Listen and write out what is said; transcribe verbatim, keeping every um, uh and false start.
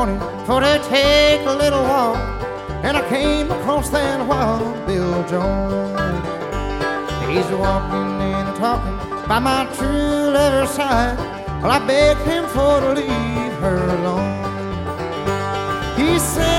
morning for to take a little walk, and I came across that wild Bill Jones. He's walking and talking by my true lover's side. Well, I begged him for to leave her alone. He said,